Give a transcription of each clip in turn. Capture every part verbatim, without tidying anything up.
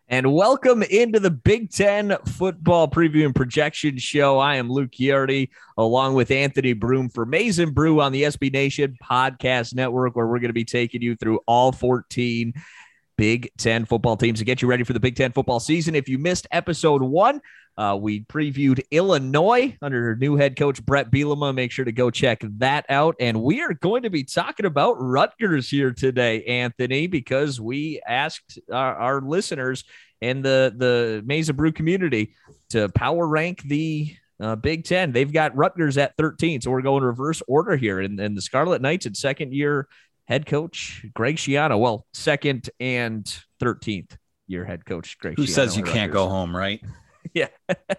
And welcome into the Big Ten Football Preview and Projection Show. I am Luke Yardy, along with Anthony Broom for Maize n Brew on the S B Nation Podcast Network, where we're going to be taking you through all fourteen Big Ten football teams to get you ready for the Big Ten football season. If you missed episode one, uh, we previewed Illinois under new head coach Brett Bielema. Make sure to go check that out. And we are going to be talking about Rutgers here today, Anthony, because we asked our, our listeners and the, the Maize n Brew community to power rank the uh, Big Ten. They've got Rutgers at thirteen, so we're going reverse order here. And, and the Scarlet Knights at second year head coach Greg Schiano. Well, second and thirteenth year head coach Greg Who Schiano says you can't go home, right? Yeah.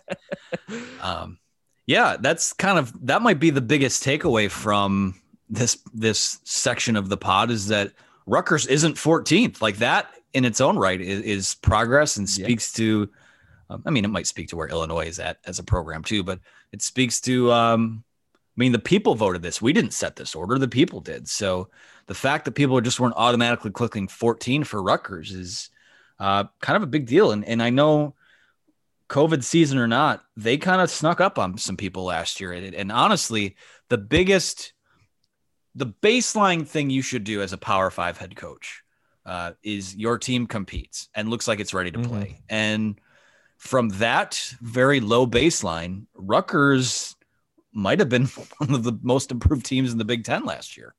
um, yeah, that's kind of, that might be the biggest takeaway from this, this section of the pod is that Rutgers isn't fourteenth. Like that in its own right is, is progress and speaks yeah. to, um, I mean, it might speak to where Illinois is at as a program too, but it speaks to, um, I mean, the people voted this. We didn't set this order. The people did. So the fact that people just weren't automatically clicking fourteen for Rutgers is uh, kind of a big deal. And, and I know COVID season or not, they kind of snuck up on some people last year. And, and honestly, the biggest, the baseline thing you should do as a Power Five head coach uh, is your team competes and looks like it's ready to play. Mm-hmm. And from that very low baseline, Rutgers might have been one of the most improved teams in the Big Ten last year.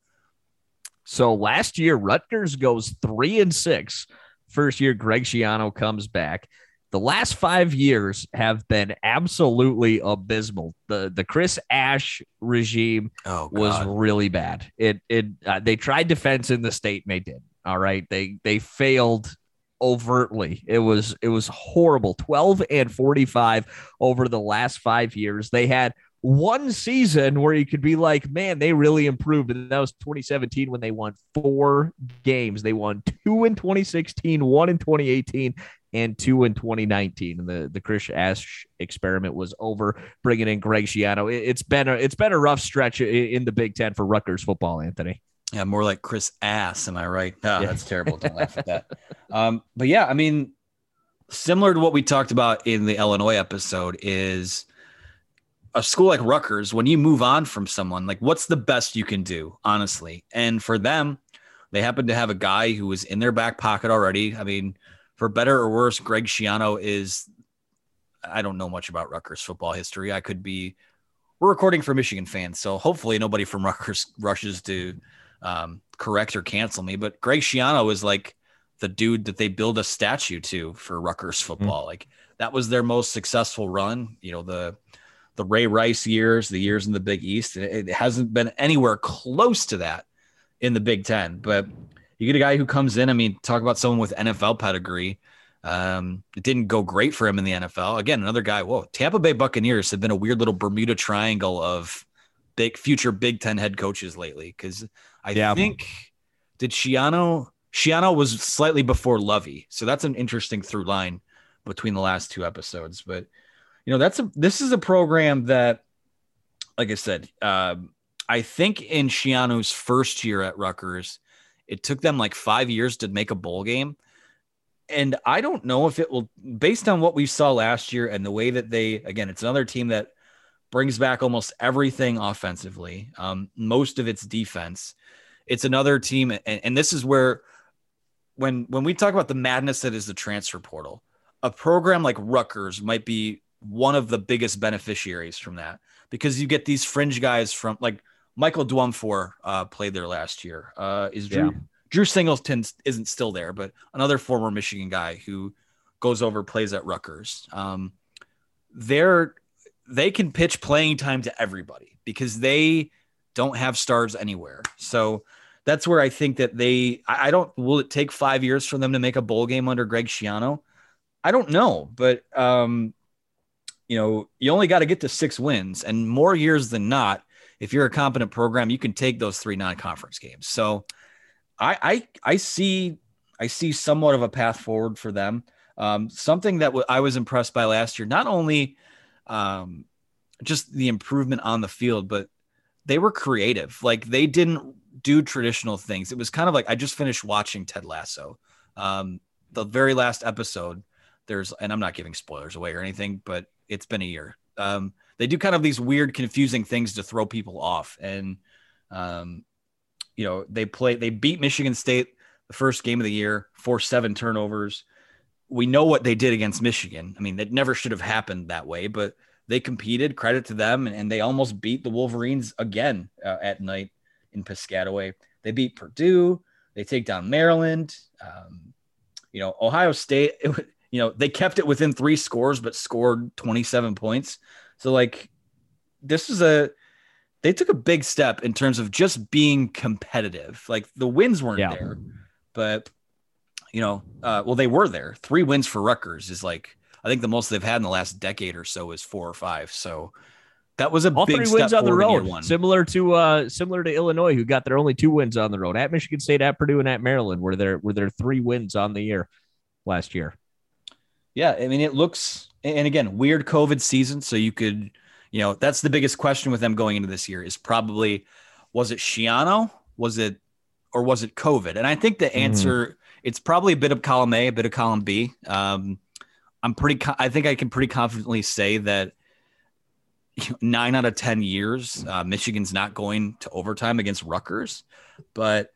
So last year, Rutgers goes three and six. First year, Greg Schiano comes back. The last five years have been absolutely abysmal. The the Chris Ash regime oh, was really bad. It it uh, they tried defense in the state and they did. All right, they they failed overtly. It was it was horrible. twelve and forty-five over the last five years. They had one season where you could be like, man, they really improved. And that was twenty seventeen when they won four games. They won two in twenty sixteen, one in twenty eighteen, and two in twenty nineteen. And the, the Chris Ash experiment was over, bringing in Greg Schiano. It, it's been a, it's been a rough stretch in, in the Big Ten for Rutgers football, Anthony. Yeah, more like Chris Ass. Am I right? No, yeah. That's terrible. Don't laugh at that. Um, but yeah, I mean, similar to what we talked about in the Illinois episode is a school like Rutgers, when you move on from someone, like what's the best you can do, honestly? And for them, they happen to have a guy who was in their back pocket already. I mean, for better or worse, Greg Schiano is, I don't know much about Rutgers football history. I could be, we're recording for Michigan fans, so hopefully nobody from Rutgers rushes to um, correct or cancel me. But Greg Schiano is like the dude that they build a statue to for Rutgers football. Mm-hmm. Like that was their most successful run. You know, the, the Ray Rice years, the years in the Big East. It hasn't been anywhere close to that in the Big Ten. But you get a guy who comes in, I mean, talk about someone with N F L pedigree. Um, it didn't go great for him in the N F L. Again, another guy, whoa, Tampa Bay Buccaneers have been a weird little Bermuda Triangle of big future Big Ten head coaches lately. Because I yeah. think, did Schiano, Schiano was slightly before Lovey. So that's an interesting through line between the last two episodes. But you know, that's a, this is a program that, like I said, um, I think in Schiano's first year at Rutgers, it took them like five years to make a bowl game. And I don't know if it will, based on what we saw last year and the way that they, again, it's another team that brings back almost everything offensively, um, most of its defense. It's another team. And, and this is where, when, when we talk about the madness that is the transfer portal, a program like Rutgers might be one of the biggest beneficiaries from that, because you get these fringe guys from like Michael Dwumfor uh, played there last year. Uh, is Drew, yeah. Drew Singleton isn't still there, but another former Michigan guy who goes over, plays at Rutgers. Um, they're, they can pitch playing time to everybody because they don't have stars anywhere. So that's where I think that they, I, I don't, will it take five years for them to make a bowl game under Greg Schiano? I don't know, but um, you know, you only got to get to six wins, and more years than not, if you're a competent program, you can take those three non-conference games. So I, I, I see, I see somewhat of a path forward for them. Um, something that w- I was impressed by last year, not only um, just the improvement on the field, but they were creative. Like they didn't do traditional things. It was kind of like, I just finished watching Ted Lasso, um, the very last episode. there's, and I'm not giving spoilers away or anything, but it's been a year. Um, they do kind of these weird, confusing things to throw people off. And, um, you know, they play, they beat Michigan State the first game of the year, forced seven turnovers. We know what they did against Michigan. I mean, that never should have happened that way, but they competed, credit to them. And, and they almost beat the Wolverines again uh, at night in Piscataway. They beat Purdue. They take down Maryland. Um, you know, Ohio State, it, you know, they kept it within three scores, but scored twenty-seven points. So like, this is a, they took a big step in terms of just being competitive. Like the wins weren't yeah. there, but you know, uh, well, they were there. Three wins for Rutgers is like, I think the most they've had in the last decade or so is four or five. So that was a All big three step wins on the road, one. similar to uh, similar to Illinois, who got their only two wins on the road at Michigan State, at Purdue, and at Maryland, where there were there three wins on the year last year. Yeah, I mean, it looks, and again, weird COVID season. So you could, you know, that's the biggest question with them going into this year is probably, was it Schiano? Was it, or was it COVID? And I think the answer, mm-hmm. it's probably a bit of column A, a bit of column B. Um, I'm pretty, I think I can pretty confidently say that nine out of ten years, uh, Michigan's not going to overtime against Rutgers, but,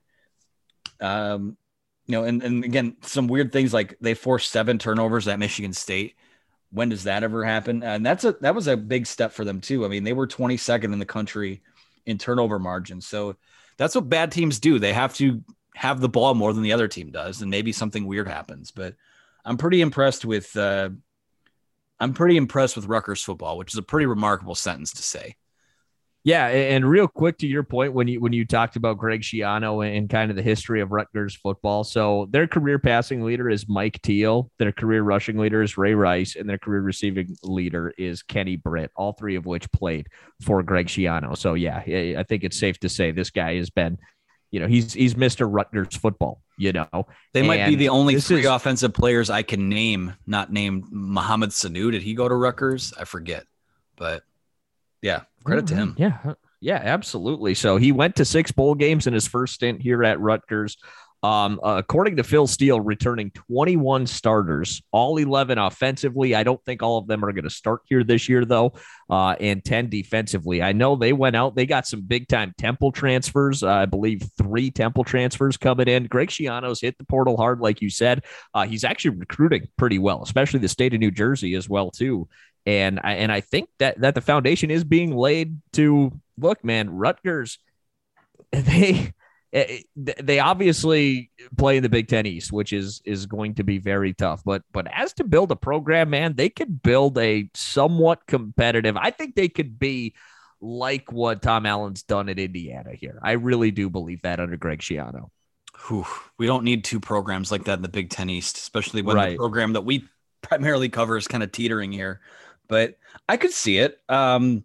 um, you know, and, and again, some weird things like they forced seven turnovers at Michigan State. When does that ever happen? And that's a, that was a big step for them too. I mean, they were twenty-second in the country in turnover margin. So that's what bad teams do. They have to have the ball more than the other team does. And maybe something weird happens, but I'm pretty impressed with, uh, I'm pretty impressed with Rutgers football, which is a pretty remarkable sentence to say. Yeah, and real quick to your point, when you when you talked about Greg Schiano and kind of the history of Rutgers football, so their career passing leader is Mike Teal, their career rushing leader is Ray Rice, and their career receiving leader is Kenny Britt, all three of which played for Greg Schiano. So yeah, I think it's safe to say this guy has been, you know, he's he's Mister Rutgers football. You know, they and might be the only three is, offensive players I can name, not named Mohamed Sanu. Did he go to Rutgers? I forget, but. Yeah, credit to him. Yeah, yeah, absolutely. So he went to six bowl games in his first stint here at Rutgers. Um, uh, according to Phil Steele, returning twenty-one starters, all eleven offensively. I don't think all of them are going to start here this year, though, uh, and ten defensively. I know they went out. They got some big-time Temple transfers. Uh, I believe three Temple transfers coming in. Greg Schiano's hit the portal hard, like you said. Uh, he's actually recruiting pretty well, especially the state of New Jersey as well, too. And I, and I think that, that the foundation is being laid to look, man, Rutgers, they, they obviously play in the Big Ten East, which is, is going to be very tough, but, but as to build a program, man, they could build a somewhat competitive, I think they could be like what Tom Allen's done at Indiana here. I really do believe that under Greg Schiano. Whew, we don't need two programs like that in the Big Ten East, especially when right. the program that we primarily cover is kind of teetering here. But I could see it. Um,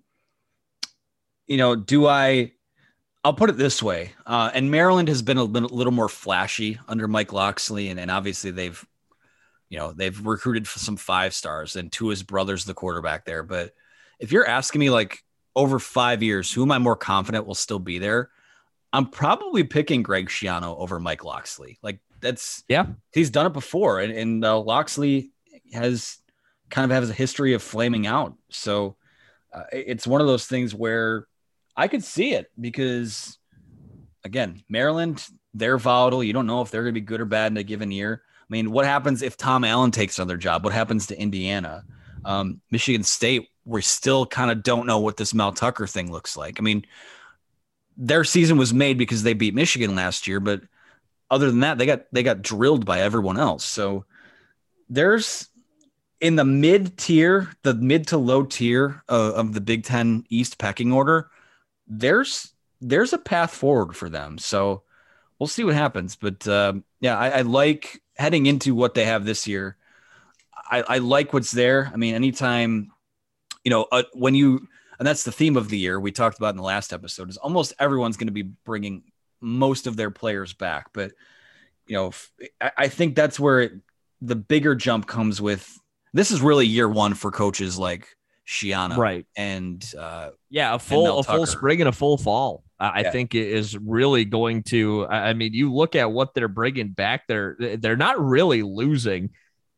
you know, do I, I'll put it this way. Uh, and Maryland has been a little, little more flashy under Mike Locksley. And, and obviously they've, you know, they've recruited for some five stars and two of his brothers, the quarterback there. But if you're asking me like over five years, who am I more confident will still be there? I'm probably picking Greg Schiano over Mike Locksley. Like that's, yeah, he's done it before. And, and uh, Locksley has kind of has a history of flaming out. So uh, it's one of those things where I could see it because, again, Maryland, they're volatile. You don't know if they're going to be good or bad in a given year. I mean, what happens if Tom Allen takes another job? What happens to Indiana? Um, Michigan State, we still kind of don't know what this Mel Tucker thing looks like. I mean, their season was made because they beat Michigan last year, but other than that, they got they got drilled by everyone else. So there's in the mid tier, the mid to low tier of, of the Big Ten East pecking order, there's there's a path forward for them. So we'll see what happens. But uh, yeah, I, I like heading into what they have this year. I, I like what's there. I mean, anytime, you know, uh, when you, and that's the theme of the year we talked about in the last episode, is almost everyone's going to be bringing most of their players back. But, you know, I, I think that's where it, the bigger jump comes with. This is really year one for coaches like Schiano, right? And uh, yeah, a full a full spring and a full fall. Uh, I yeah. think it is really going to. I mean, you look at what they're bringing back. They're they're not really losing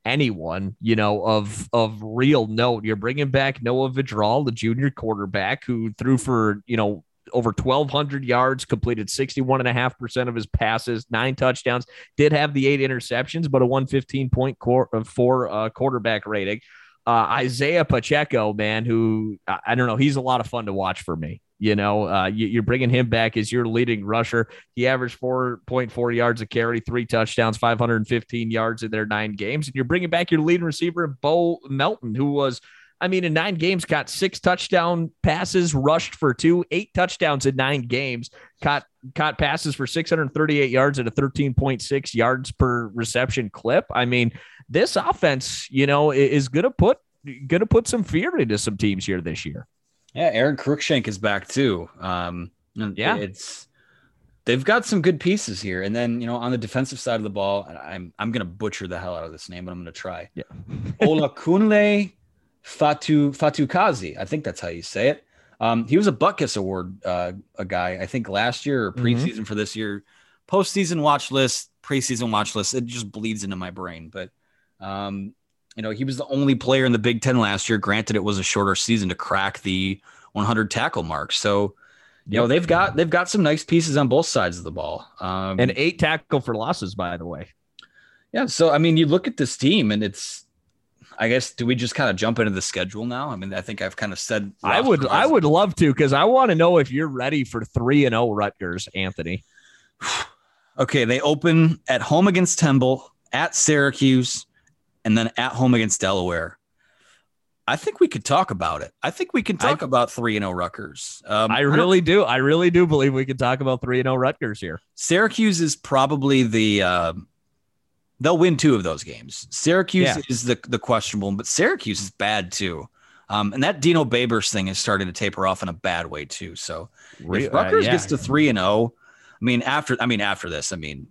anyone, you know, of of real note. You're bringing back Noah Vidral, the junior quarterback who threw for, you know, over twelve hundred yards, completed sixty-one point five percent of his passes, nine touchdowns, did have the eight interceptions, but a one fifteen point four uh, quarterback rating. Uh, Isaiah Pacheco, man, who I, I don't know, he's a lot of fun to watch for me. You know, uh, you, you're bringing him back as your leading rusher. He averaged four point four yards a carry, three touchdowns, five hundred fifteen yards in their nine games. And you're bringing back your leading receiver, Bo Melton, who was, I mean, in nine games, got six touchdown passes, rushed for two, eight touchdowns in nine games, caught caught passes for six hundred thirty-eight yards at a thirteen point six yards per reception clip. I mean, this offense, you know, is going to put going to put some fear into some teams here this year. Yeah, Aaron Cruikshank is back too. Um, yeah, it's they've got some good pieces here. And then, you know, on the defensive side of the ball, I'm I'm going to butcher the hell out of this name, but I'm going to try. Yeah, Olakunle Fatu Fatukazi. I think that's how you say it. Um, he was a Butkus Award uh, a guy, I think last year or preseason mm-hmm. for this year. Postseason watch list, preseason watch list. It just bleeds into my brain. But, um, you know, he was the only player in the Big Ten last year. Granted, it was a shorter season to crack the one hundred tackle mark. So, you yep. know, they've got they've got some nice pieces on both sides of the ball. Um, and eight tackle for losses, by the way. Yeah. So, I mean, you look at this team and it's, I guess, do we just kind of jump into the schedule now? I mean, I think I've kind of said. I would I would love to, because I want to know if you're ready for three and oh Rutgers, Anthony. Okay, they open at home against Temple, at Syracuse, and then at home against Delaware. I think we could talk about it. I think we can talk I, about three and oh Rutgers. Um, I really I do. I really do believe we can talk about three and oh Rutgers here. Syracuse is probably the uh, – they'll win two of those games. Syracuse yeah. is the, the questionable, but Syracuse is bad too. Um, and that Dino Babers thing is starting to taper off in a bad way too. So if Rutgers uh, yeah. gets to three and oh, I mean, after I mean after this, I mean,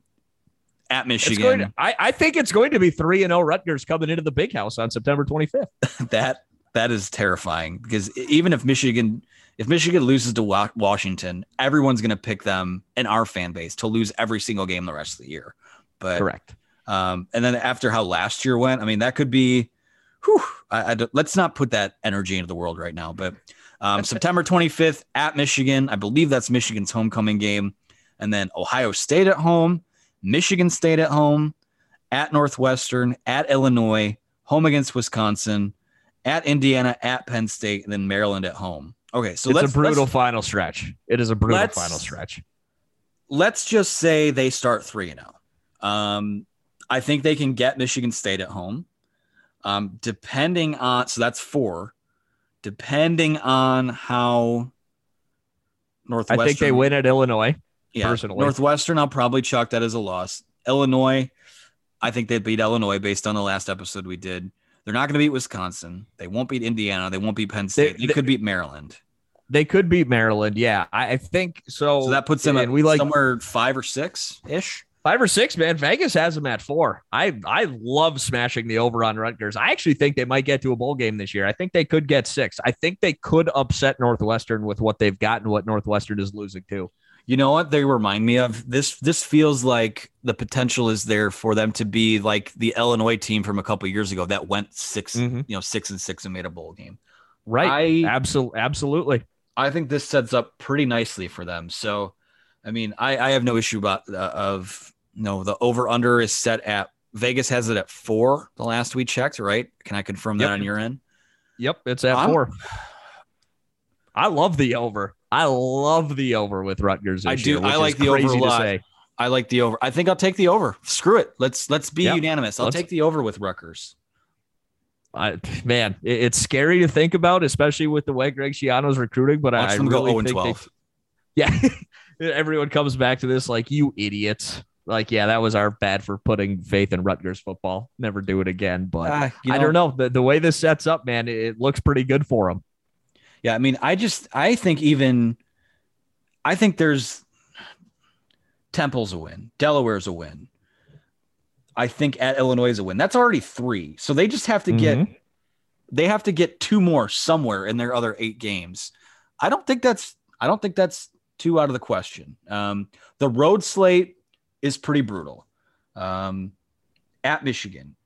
at Michigan, to, I, I think it's going to be three and oh Rutgers coming into the Big House on September twenty-fifth. that that is terrifying, because even if Michigan if Michigan loses to Washington, everyone's going to pick them in our fan base to lose every single game the rest of the year. But correct. Um, and then after how last year went, I mean, that could be. Whew, I, I let's not put that energy into the world right now. But um, September twenty-fifth at Michigan, I believe that's Michigan's homecoming game. And then Ohio State at home, Michigan State at home, at Northwestern, at Illinois, home against Wisconsin, at Indiana, at Penn State, and then Maryland at home. Okay, so it's let's, a brutal let's, final stretch. It is a brutal final stretch. Let's just say they start three and zero. Um, I think they can get Michigan State at home. Um, depending on so that's four. Depending on how Northwestern, I think they win at Illinois. Yeah, personally. Northwestern, I'll probably chalk that as a loss. Illinois, I think they beat Illinois based on the last episode we did. They're not going to beat Wisconsin. They won't beat Indiana. They won't beat Penn State. They, they, they could beat Maryland. They could beat Maryland. Yeah, I, I think so. So that puts them at we like somewhere five or six ish. Five or six, man. Vegas has them at four. I I love smashing the over on Rutgers. I actually think they might get to a bowl game this year. I think they could get six. I think they could upset Northwestern with what they've got and what Northwestern is losing to. You know what they remind me of? This this feels like the potential is there for them to be like the Illinois team from a couple of years ago that went six, mm-hmm. you know, six and six and made a bowl game. Right. I, Absolutely. Absolutely. I think this sets up pretty nicely for them. So, I mean, I, I have no issue about uh, of no the over under is set at Vegas has it at four the last we checked. Right? Can I confirm yep. that on your end? Yep, it's at I'm, four. I love the over. I love the over with Rutgers. I do. I like the over a lot. I like the over. I think I'll take the over. Screw it. Let's let's be yep. unanimous. I'll let's, take the over with Rutgers. I, man, it, it's scary to think about, especially with the way Greg Schiano's recruiting. But Watch I, I them really go think oh and twelve. They, yeah, everyone comes back to this like, you idiots. Like, yeah, that was our bad for putting faith in Rutgers football. Never do it again. But uh, you know, I don't know. The, the way this sets up, man, it, it looks pretty good for them. Yeah, I mean, I just I think even I think there's Temple's a win, Delaware's a win. I think at Illinois is a win. That's already three. So they just have to mm-hmm. get they have to get two more somewhere in their other eight games. I don't think that's I don't think that's two out of the question. Um, the road slate is pretty brutal. Um, at Michigan,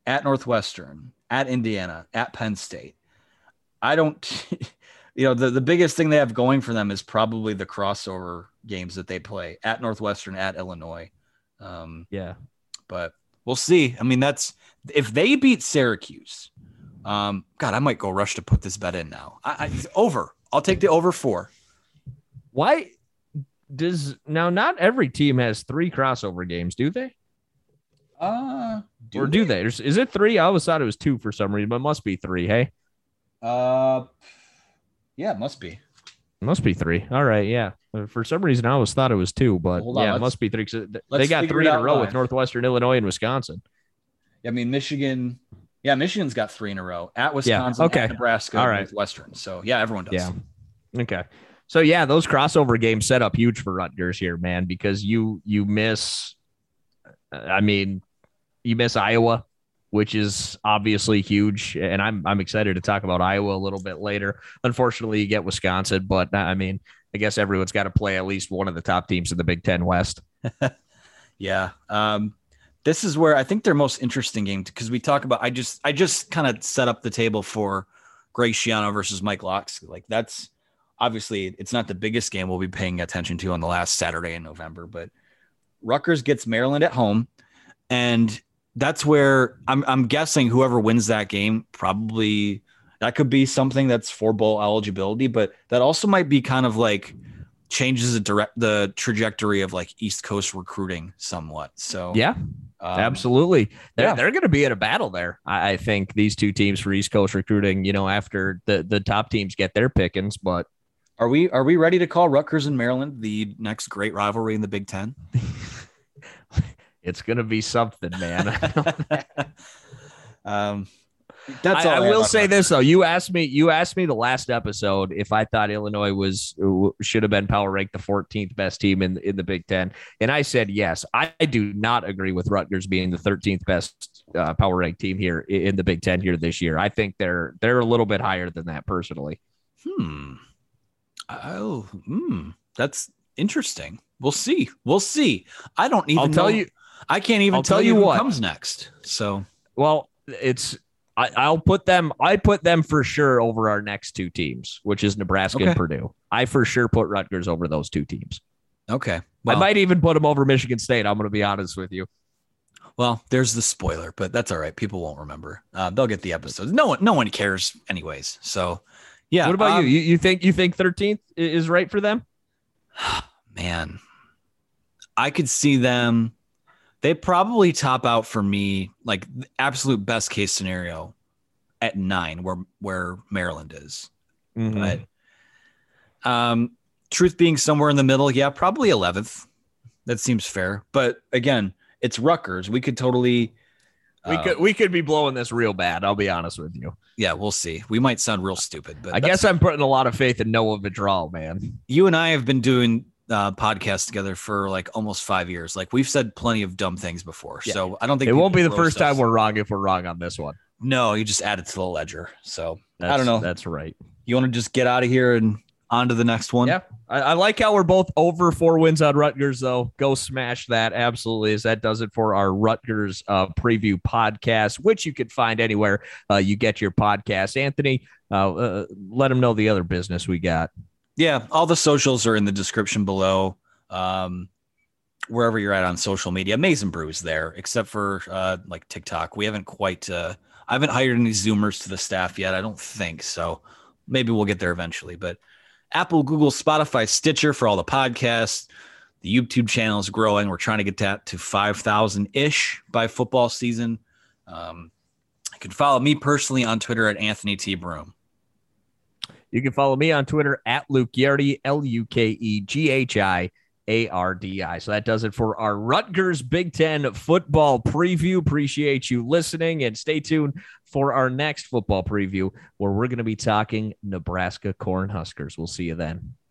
at Northwestern, at Indiana, at Penn State. I don't, you know, the, the biggest thing they have going for them is probably the crossover games that they play at Northwestern, at Illinois. Um, yeah. But we'll see. I mean, that's if they beat Syracuse. Um, God, I might go rush to put this bet in now. I, I over. I'll take the over four. Why does now not every team has three crossover games, do they? Uh, do or do they? they? Is it three? I always thought it was two for some reason, but it must be three. Hey. Uh, yeah, it must be. It must be three. All right, yeah. For some reason, I always thought it was two, but well, on, yeah, it must be three. They got three in a row live. with Northwestern, Illinois, and Wisconsin. I mean, Michigan. Yeah, Michigan's got three in a row at Wisconsin, yeah. okay. at Nebraska, all right. Northwestern. So yeah, everyone does. Yeah. Okay. So yeah, those crossover games set up huge for Rutgers here, man, because you you miss. I mean, you miss Iowa, which is obviously huge, and I'm I'm excited to talk about Iowa a little bit later. Unfortunately, you get Wisconsin, but I mean, I guess everyone's got to play at least one of the top teams in the Big Ten West. yeah. Um, this is where I think their most interesting game, because we talk about, I just, I just kind of set up the table for Greg Schiano versus Mike Locksley. Like that's obviously it's not the biggest game we'll be paying attention to on the last Saturday in November, but Rutgers gets Maryland at home. And that's where I'm, I'm guessing whoever wins that game, probably that could be something that's for bowl eligibility, but that also might be kind of like changes the direct, the trajectory of like East Coast recruiting somewhat. So yeah, um, absolutely. They're, yeah. they're going to be in a battle there. I, I think these two teams for East Coast recruiting, you know, after the, the top teams get their pickings, but are we, are we ready to call Rutgers and Maryland the next great rivalry in the Big Ten? It's going to be something, man. um, That's all I, I, I will say this though. You asked me. You asked me the last episode if I thought Illinois was should have been power ranked the fourteenth best team in in the Big Ten, and I said yes. I, I do not agree with Rutgers being the thirteenth best uh, power ranked team here in the Big Ten here this year. I think they're they're a little bit higher than that personally. Hmm. Oh, hmm. That's interesting. We'll see. We'll see. I don't even. I'll tell know. you. I can't even I'll tell, tell you you who what comes next. So well, it's. I, I'll put them. I put them for sure over our next two teams, which is Nebraska okay. and Purdue. I for sure put Rutgers over those two teams. Okay, well, I might even put them over Michigan State. I'm going to be honest with you. Well, there's the spoiler, but that's all right. People won't remember. Uh, they'll get the episodes. No one, no one cares, anyways. So, yeah. What about um, you? you? You think you think thirteenth is right for them? Man, I could see them. They probably top out for me, like the absolute best case scenario at nine, where where Maryland is. Mm-hmm. But um, truth being somewhere in the middle, yeah, probably eleventh. That seems fair. But again, it's Rutgers. We could totally we uh, could we could be blowing this real bad. I'll be honest with you. Yeah, we'll see. We might sound real stupid, but I guess I'm putting a lot of faith in Noah Vidral, man. You and I have been doing Uh, podcast together for like almost five years. Like we've said plenty of dumb things before. Yeah. So I don't think it won't be the first time we're wrong if we're wrong on this one. No, you just add it to the ledger. So that's, I don't know. That's right. You want to just get out of here and on to the next one? Yeah. I, I like how we're both over four wins on Rutgers though. Go smash that. Absolutely. As that does it for our Rutgers uh, preview podcast, which you can find anywhere uh, you get your podcast. Anthony, uh, uh, let them know the other business we got. Yeah, all the socials are in the description below. Um, wherever you're at on social media, Maize n Brew is there, except for uh, like TikTok. We haven't quite. Uh, I haven't hired any Zoomers to the staff yet. I don't think so. Maybe we'll get there eventually. But Apple, Google, Spotify, Stitcher for all the podcasts. The YouTube channel is growing. We're trying to get that to five thousand ish by football season. Um, you can follow me personally on Twitter at Anthony T. Broom. You can follow me on Twitter at Luke Ghiardi, L U K E G H I A R D I. So that does it for our Rutgers Big Ten football preview. Appreciate you listening, and stay tuned for our next football preview where we're going to be talking Nebraska Cornhuskers. We'll see you then.